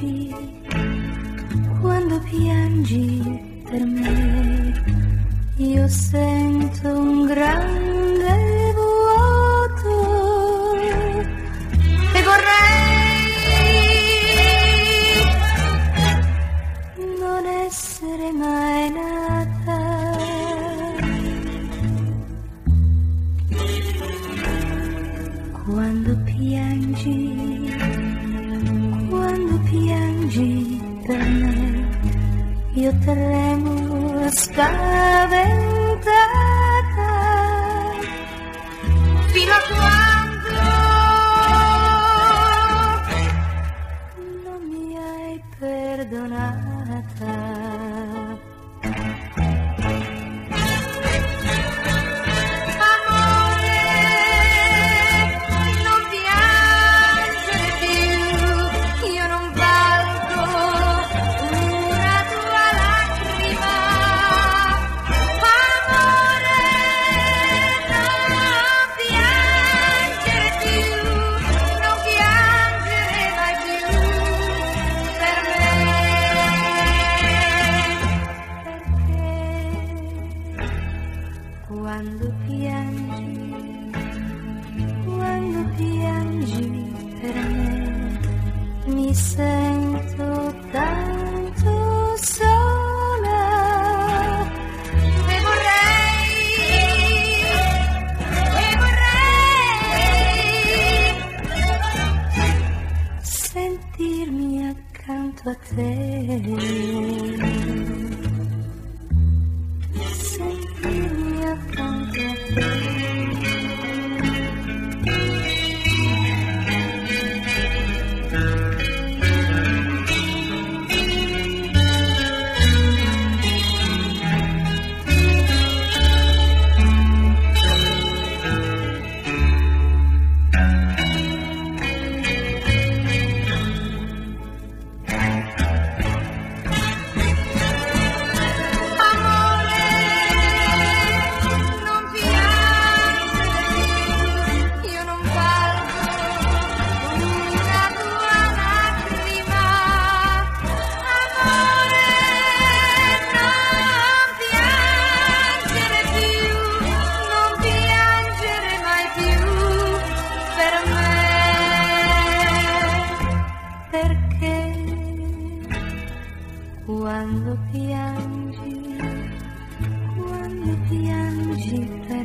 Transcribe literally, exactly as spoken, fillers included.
piangi, quando piangi per me, io sento un grande vuoto e vorrei non essere mai nata. Quando piangi, quando piangi per me, io tremo spaventata, fino a quando non mi hai perdonata. Quando piangi, quando piangi per me, mi sento tanto sola e vorrei, e vorrei sentirmi accanto a te. Sentirmi accanto a te. Quando piangi, quando piangi per